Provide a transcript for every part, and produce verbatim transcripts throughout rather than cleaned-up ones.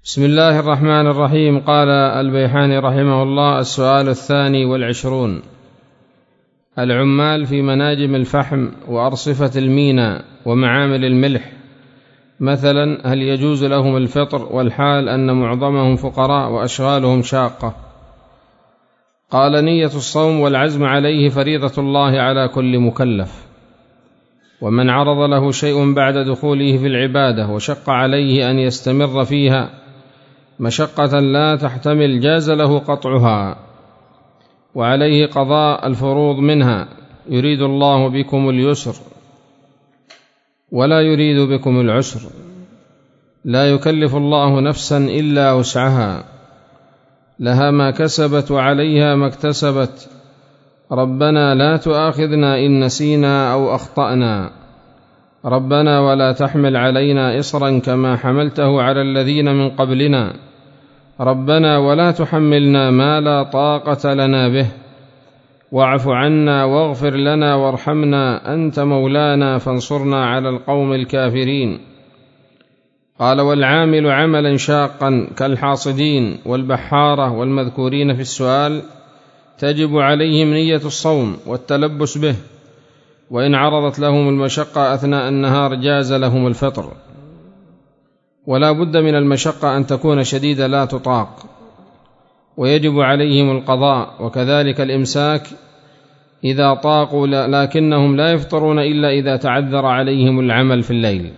بسم الله الرحمن الرحيم. قال البيحاني رحمه الله: السؤال الثاني والعشرون: العمال في مناجم الفحم وأرصفة المينا ومعامل الملح مثلا، هل يجوز لهم الفطر والحال أن معظمهم فقراء وأشغالهم شاقة؟ قال: نية الصوم والعزم عليه فريضة الله على كل مكلف، ومن عرض له شيء بعد دخوله في العبادة وشق عليه أن يستمر فيها مشقة لا تحتمل جاز له قطعها، وعليه قضاء الفروض منها. يريد الله بكم اليسر ولا يريد بكم العسر، لا يكلف الله نفسا إلا وسعها، لها ما كسبت وعليها ما اكتسبت، ربنا لا تؤاخذنا إن نسينا أو أخطأنا، ربنا ولا تحمل علينا إصرا كما حملته على الذين من قبلنا، ربنا ولا تحملنا ما لا طاقة لنا به، واعف عنا واغفر لنا وارحمنا أنت مولانا فانصرنا على القوم الكافرين. قال: والعامل عملا شاقا كالحاصدين والبحارة والمذكورين في السؤال تجب عليهم نية الصوم والتلبس به، وإن عرضت لهم المشقة أثناء النهار جاز لهم الفطر، ولا بد من المشقة أن تكون شديدة لا تطاق، ويجب عليهم القضاء، وكذلك الإمساك إذا طاقوا، لكنهم لا يفطرون إلا إذا تعذر عليهم العمل في الليل.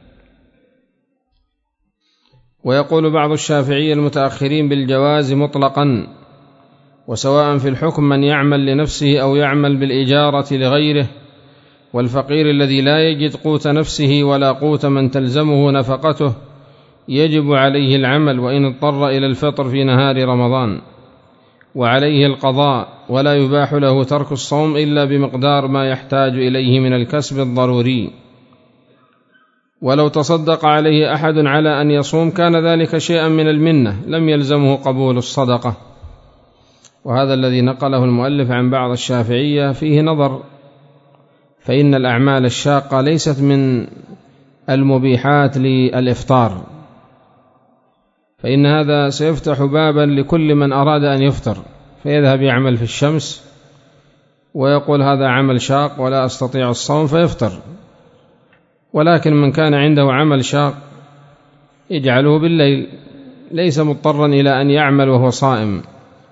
ويقول بعض الشافعية المتأخرين بالجواز مطلقا، وسواء في الحكم من يعمل لنفسه أو يعمل بالإجارة لغيره، والفقير الذي لا يجد قوت نفسه ولا قوت من تلزمه نفقته يجب عليه العمل وإن اضطر إلى الفطر في نهار رمضان، وعليه القضاء، ولا يباح له ترك الصوم إلا بمقدار ما يحتاج إليه من الكسب الضروري. ولو تصدق عليه أحد على أن يصوم كان ذلك شيئا من المنة، لم يلزمه قبول الصدقة. وهذا الذي نقله المؤلف عن بعض الشافعية فيه نظر، فإن الأعمال الشاقة ليست من المبيحات للإفطار، فإن هذا سيفتح بابا لكل من أراد أن يفطر فيذهب يعمل في الشمس ويقول هذا عمل شاق ولا أستطيع الصوم فيفطر. ولكن من كان عنده عمل شاق يجعله بالليل، ليس مضطرا إلى أن يعمل وهو صائم،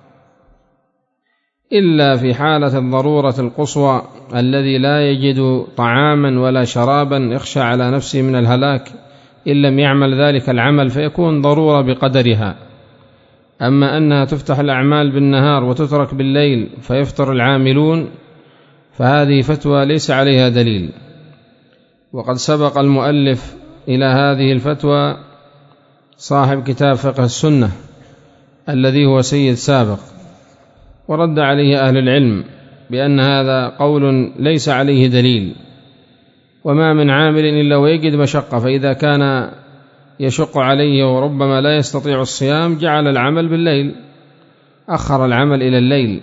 إلا في حالة الضرورة القصوى الذي لا يجد طعاما ولا شرابا يخشى على نفسه من الهلاك إن لم يعمل ذلك العمل، فيكون ضرورة بقدرها. أما أنها تفتح الأعمال بالنهار وتترك بالليل فيفطر العاملون، فهذه فتوى ليس عليها دليل. وقد سبق المؤلف إلى هذه الفتوى صاحب كتاب فقه السنة الذي هو سيد سابق، ورد عليه أهل العلم بأن هذا قول ليس عليه دليل، وما من عامل إلا ويجد مشقة، فإذا كان يشق عليه وربما لا يستطيع الصيام جعل العمل بالليل، أخر العمل إلى الليل.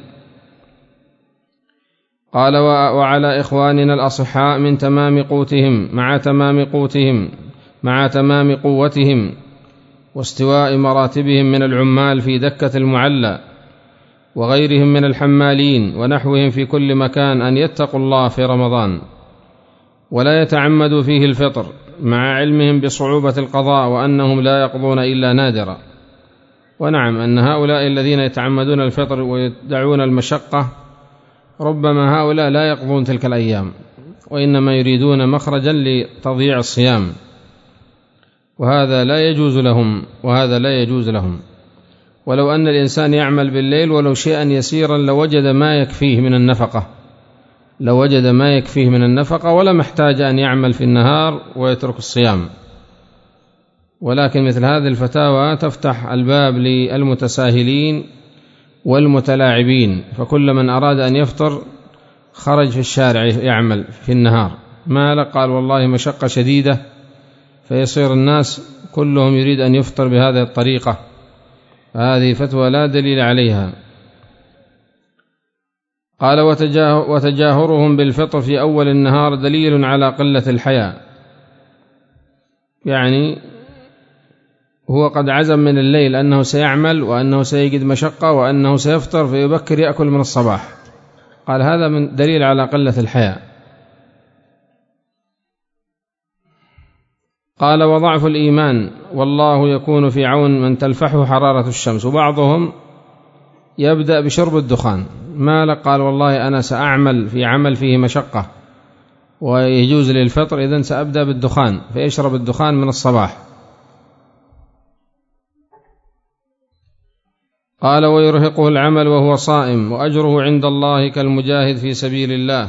قال: وعلى إخواننا الأصحاء من تمام قوتهم مع تمام قوتهم مع تمام قوتهم واستواء مراتبهم من العمال في دكة المعلى وغيرهم من الحمالين ونحوهم في كل مكان أن يتقوا الله في رمضان ولا يتعمدوا فيه الفطر، مع علمهم بصعوبة القضاء وأنهم لا يقضون إلا نادرا. ونعم أن هؤلاء الذين يتعمدون الفطر ويدعون المشقة ربما هؤلاء لا يقضون تلك الأيام، وإنما يريدون مخرجا لتضييع الصيام، وهذا لا يجوز لهم وهذا لا يجوز لهم. ولو أن الإنسان يعمل بالليل ولو شيئا يسيرا لوجد ما يكفيه من النفقة لوجد ما يكفيه من النفقة ولا محتاج أن يعمل في النهار ويترك الصيام. ولكن مثل هذه الفتاوى تفتح الباب للمتساهلين والمتلاعبين، فكل من أراد أن يفطر خرج في الشارع يعمل في النهار، ما قال والله مشقة شديدة، فيصير الناس كلهم يريد أن يفطر بهذه الطريقة. هذه فتوى لا دليل عليها. قال: وتجاهرهم بالفطر في أول النهار دليل على قلة الحياء، يعني هو قد عزم من الليل أنه سيعمل وأنه سيجد مشقة وأنه سيفطر فيبكر يأكل من الصباح، قال هذا من دليل على قلة الحياء. قال وضعف الإيمان والله يكون في عون من تلفحه حرارة الشمس. وبعضهم يبدأ بشرب الدخان، ما لك؟ قال والله أنا سأعمل في عمل فيه مشقة ويجوز للفطر، إذن سأبدأ بالدخان، فيشرب الدخان من الصباح. قال ويرهقه العمل وهو صائم وأجره عند الله كالمجاهد في سبيل الله.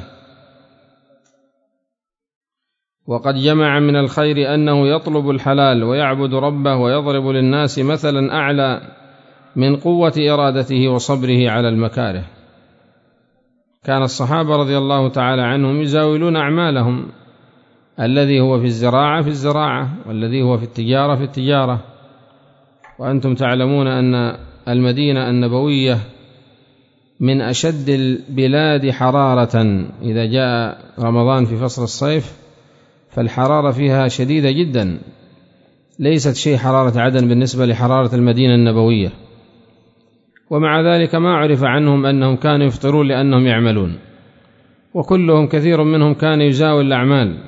وقد جمع من الخير أنه يطلب الحلال ويعبد ربه ويضرب للناس مثلا أعلى من قوة إرادته وصبره على المكاره. كان الصحابة رضي الله تعالى عنهم يزاولون أعمالهم، الذي هو في الزراعة في الزراعة، والذي هو في التجارة في التجارة. وأنتم تعلمون أن المدينة النبوية من أشد البلاد حرارة، إذا جاء رمضان في فصل الصيف فالحرارة فيها شديدة جدا، ليست شيء حرارة عدن بالنسبة لحرارة المدينة النبوية. ومع ذلك ما عرف عنهم أنهم كانوا يفطرون لأنهم يعملون، وكلهم كثير منهم كان يزاول الأعمال.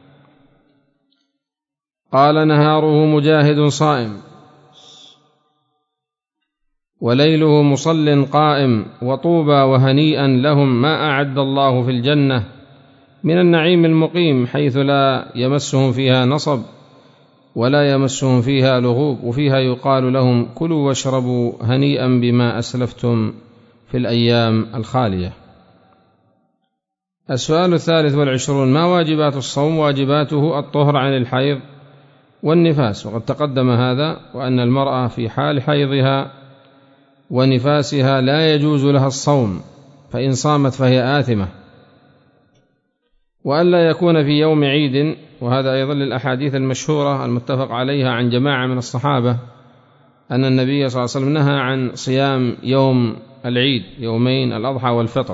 قال نهاره مجاهد صائم وليله مصل قائم، وطوبى وهنيئا لهم ما أعد الله في الجنة من النعيم المقيم، حيث لا يمسهم فيها نصب ولا يمسهم فيها لغوب، وفيها يقال لهم كلوا واشربوا هنيئا بما أسلفتم في الأيام الخالية. السؤال الثالث والعشرون: ما واجبات الصوم؟ واجباته الطهر عن الحيض والنفاس، وقد تقدم هذا، وأن المرأة في حال حيضها ونفاسها لا يجوز لها الصوم، فإن صامت فهي آثمة. وألا يكون في يوم عيد، وهذا أيضا للأحاديث المشهورة المتفق عليها عن جماعة من الصحابة أن النبي صلى الله عليه وسلم نهى عن صيام يوم العيد، يومين الأضحى والفطر.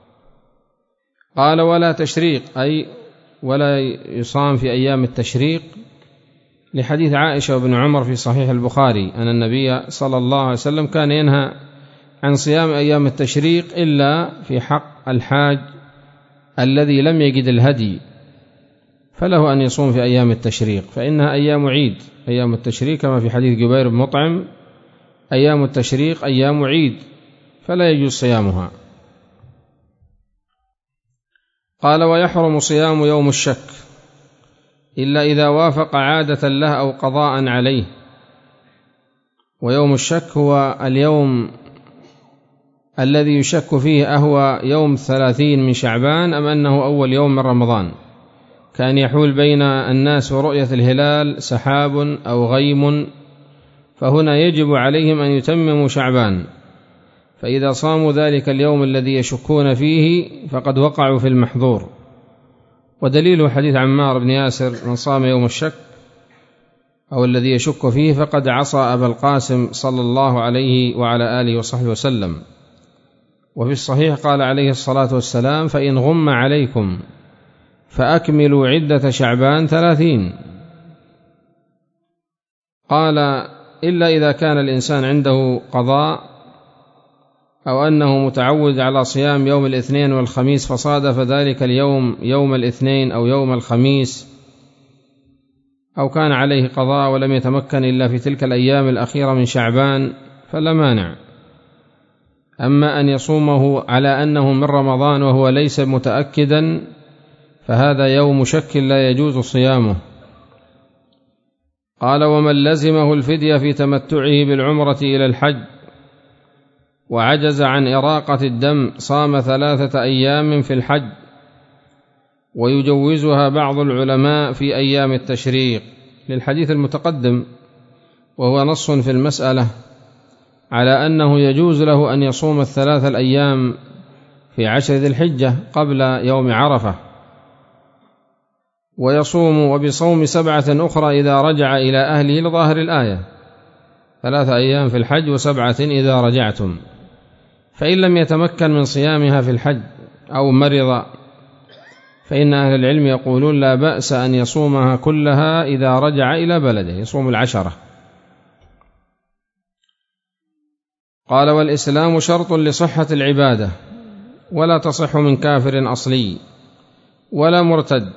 قال ولا تشريق، أي ولا يصام في أيام التشريق، لحديث عائشة وابن عمر في صحيح البخاري أن النبي صلى الله عليه وسلم كان ينهى عن صيام أيام التشريق إلا في حق الحاج الذي لم يجد الهدي، فله أن يصوم في أيام التشريق، فإنها أيام عيد. أيام التشريق كما في حديث جبير بن مطعم: أيام التشريق أيام عيد فلا يجوز صيامها. قال ويحرم صيام يوم الشك إلا إذا وافق عادة له أو قضاء عليه. ويوم الشك هو اليوم الذي يشك فيه أهو يوم الثلاثين من شعبان أم أنه أول يوم من رمضان، كان يحول بين الناس ورؤية الهلال سحاب أو غيم، فهنا يجب عليهم أن يتمموا شعبان، فإذا صاموا ذلك اليوم الذي يشكون فيه فقد وقعوا في المحظور. ودليله حديث عمار بن ياسر: من صام يوم الشك أو الذي يشك فيه فقد عصى أبا القاسم صلى الله عليه وعلى آله وصحبه وسلم. وفي الصحيح قال عليه الصلاة والسلام: فإن غم عليكم فأكملوا عدة شعبان ثلاثين. قال إلا إذا كان الإنسان عنده قضاء أو أنه متعود على صيام يوم الاثنين والخميس فصادف ذلك اليوم يوم الاثنين أو يوم الخميس، أو كان عليه قضاء ولم يتمكن إلا في تلك الأيام الأخيرة من شعبان فلا مانع. أما أن يصومه على أنه من رمضان وهو ليس متأكدا فهذا يوم شك لا يجوز صيامه. قال ومن لزمه الفدية في تمتعه بالعمرة إلى الحج وعجز عن إراقة الدم صام ثلاثة أيام في الحج، ويجوزها بعض العلماء في أيام التشريق، للحديث المتقدم، وهو نص في المسألة على أنه يجوز له أن يصوم الثلاث الأيام في عشر ذي الحجة قبل يوم عرفة، ويصوم وبصوم سبعة أخرى إذا رجع إلى أهله لظاهر الآية: ثلاثة أيام في الحج وسبعة إذا رجعتم. فإن لم يتمكن من صيامها في الحج أو مرض فإن أهل العلم يقولون لا بأس أن يصومها كلها إذا رجع إلى بلده، يصوم العشرة قال: والإسلام شرط لصحة العبادة، ولا تصح من كافر أصلي ولا مرتد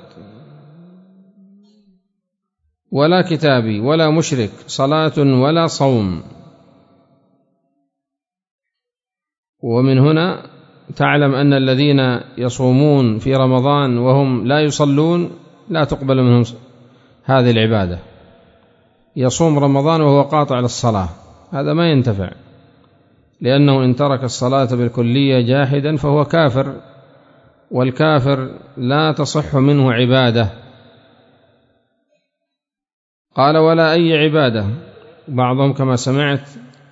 ولا كتابي ولا مشرك صلاة ولا صوم. ومن هنا تعلم أن الذين يصومون في رمضان وهم لا يصلون لا تقبل منهم هذه العبادة. يصوم رمضان وهو قاطع للصلاة، هذا ما ينتفع، لأنه إن ترك الصلاة بالكلية جاحدا فهو كافر، والكافر لا تصح منه عبادة. قال: ولا أي عبادة. بعضهم كما سمعت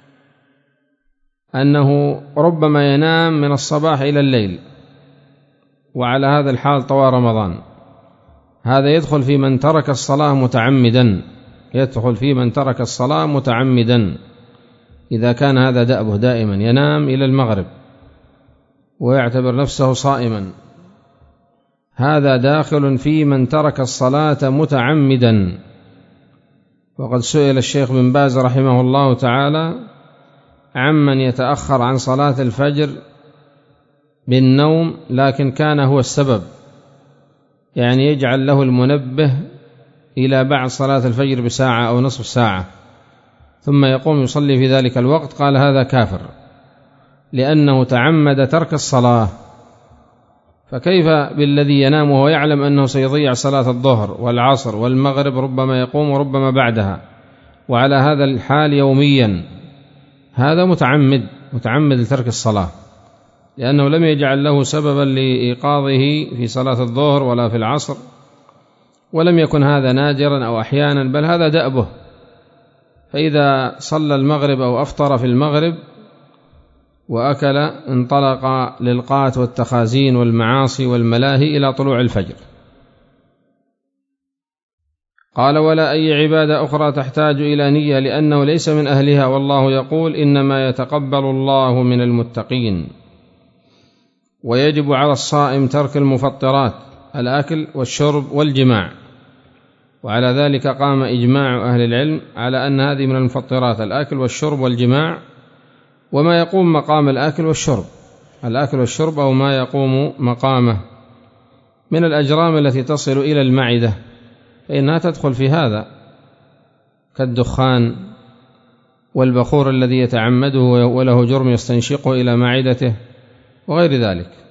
أنه ربما ينام من الصباح إلى الليل، وعلى هذا الحال طوى رمضان، هذا يدخل في من ترك الصلاة متعمدا، يدخل في من ترك الصلاة متعمدا إذا كان هذا دأبه دائما ينام إلى المغرب ويعتبر نفسه صائما، هذا داخل في من ترك الصلاة متعمدا. وقد سئل الشيخ بن باز رحمه الله تعالى عمن يتأخر عن صلاة الفجر بالنوم لكن كان هو السبب، يعني يجعل له المنبه إلى بعد صلاة الفجر بساعة أو نصف ساعة ثم يقوم يصلي في ذلك الوقت، قال: هذا كافر لأنه تعمد ترك الصلاة. فكيف بالذي ينام وهو يعلم أنه سيضيع صلاة الظهر والعصر والمغرب، ربما يقوم وربما بعدها، وعلى هذا الحال يوميا، هذا متعمد متعمد لترك الصلاة، لأنه لم يجعل له سببا لإيقاظه في صلاة الظهر ولا في العصر، ولم يكن هذا نادرا أو أحيانا، بل هذا دأبه. فإذا صلى المغرب أو أفطر في المغرب وأكل انطلق للقات والتخازين والمعاصي والملاهي إلى طلوع الفجر. قال: ولا أي عبادة أخرى تحتاج إلى نية لأنه ليس من أهلها، والله يقول: إنما يتقبل الله من المتقين. ويجب على الصائم ترك المفطرات، الأكل والشرب والجماع، وعلى ذلك قام إجماع أهل العلم على أن هذه من المفطرات، الأكل والشرب والجماع، وما يقوم مقام الأكل والشرب، الأكل والشرب أو ما يقوم مقامه من الأجرام التي تصل إلى المعدة، فإنها تدخل في هذا، كالدخان والبخور الذي يتعمده وله جرم يستنشقه إلى معدته وغير ذلك.